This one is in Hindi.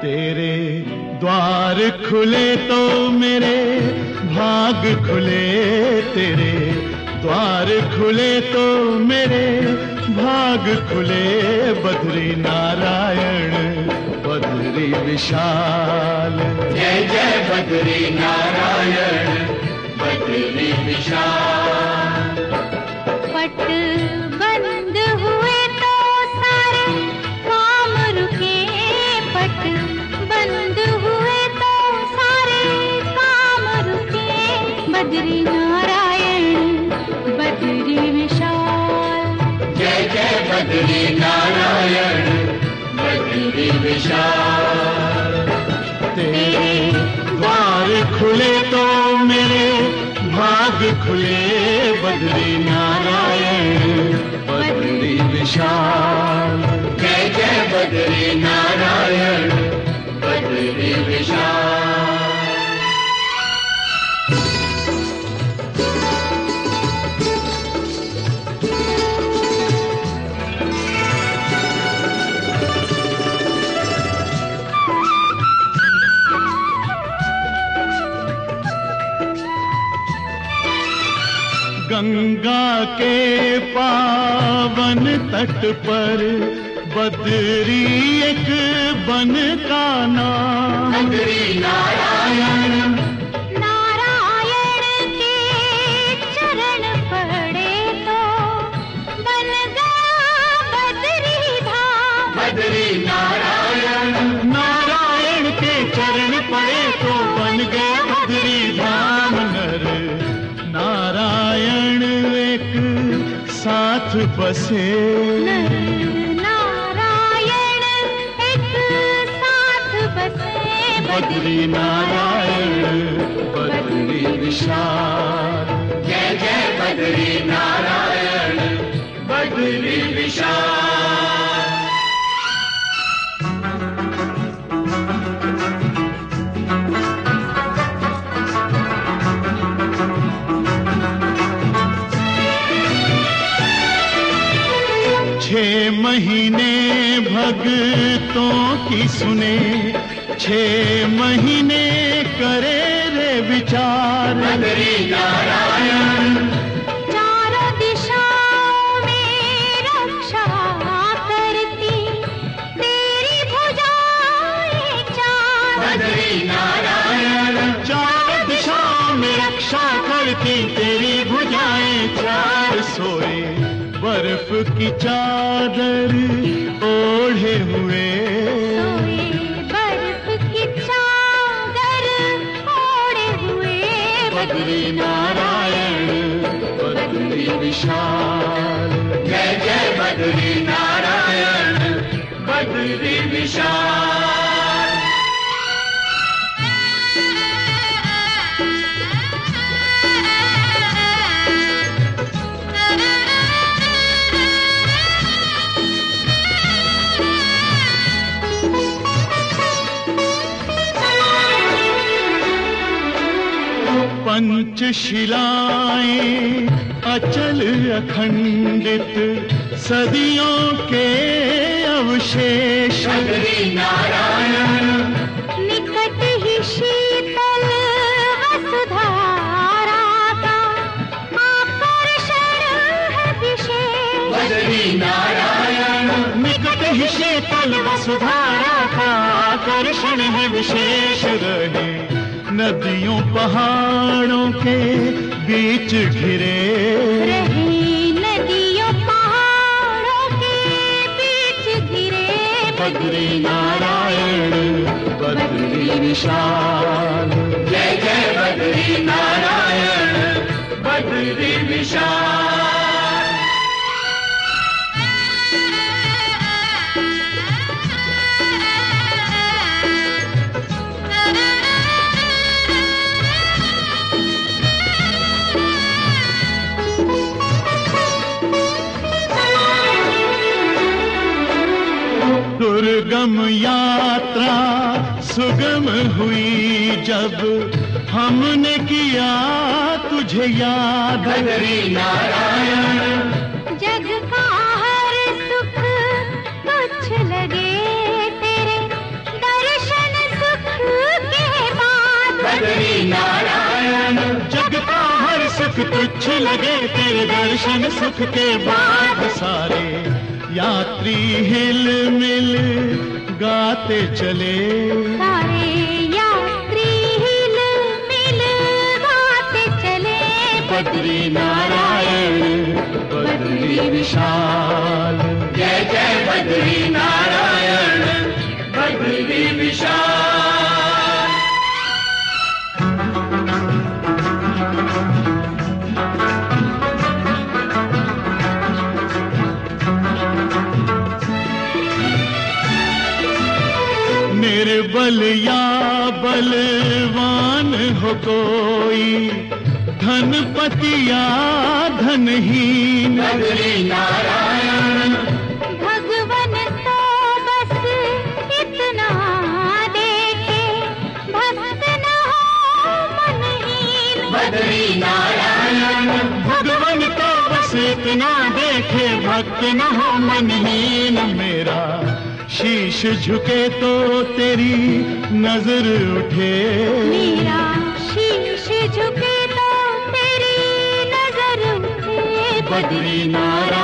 तेरे द्वार खुले तो मेरे भाग खुले, तेरे द्वार खुले तो मेरे भाग खुले। बद्री नारायण बद्री विशाल, जय जय बद्री नारायण बद्री विशाल। पट बंद हुए तो सारे काम रुके, पट बंद हुए तो सारे काम रुके। बद्री नारायण बद्री विशाल, जय जय बद्री नारायण बद्री विशाल। तेरे द्वार खुले तो मेरे भाग खुले। बद्री नारायण बद्री विशाल, जय जय बद्री नारायण बद्री विशाल। गंगा के पावन तट पर बद्री एक बन का नाम। बद्री नारायण, नारायण के चरण पड़े तो बन गया बद्री धाम। बद्री नारायण, नारायण के चरण पड़े तो बन गया बद्री धाम। नर नारायण एक साथ बसे, नर नारायण एक साथ बसे। बद्री नारायण बद्री विशाल, जय जय बद्री नारायण बद्री विशाल। छह महीने भक्तों की सुने, 6 महीने करे रे विचार। बद्री नारायण, चारों दिशाओं में रक्षा करती तेरी भुजाएं चार। बद्री नारायण, चारों दिशाओं में रक्षा करती तेरी भुजाएं चार। सोए बर्फ की चादर ओढ़े हुए, सोए बर्फ की चादर ओढ़े हुए। बद्री नारायण बद्री विशाल, जय जय बद्री नारायण बद्री विशाल। पंचशिलाएं अचल अखंडित सदियों के अवशेष। बद्री नारायण, निकट ही शीतल वसुधारा का आकर्षण है विशेष। बद्री नारायण, निकट ही शीतल वसुधारा का आकर्षण है विशेष। रहे नदियों पहाड़ों के बीच घिरे, रहे नदियों पहाड़ों के बीच घिरे। बद्री नारायण बद्री विशाल, जय जय बद्री नारायण बद्री विशाल। दुर्गम यात्रा सुगम हुई जब हमने किया तुझे याद। बद्री नारायण, जग का हर सुख तुच्छ लगे तेरे दर्शन लगे तेरे दर्शन सुख के बाद। सारे यात्री हिल मिल गाते चले, सारे यात्री हिल मिल गाते चले। बद्री नारायण बद्री विशाल, जय जय बद्री नारायण बद्री विशाल। निर्बल या बलवान हो कोई, धनपति या धनहीन, बद्री नारायण भगवन तो बस इतना देखे, भक्त न हो मनहीन। बद्री नारायण भगवन तो बस इतना देखे, भक्त न हो मनहीन। मेरा शीश झुके तो तेरी नजर उठे, मेरा शीश झुके तो तेरी नजर उठे। बद्री नारायण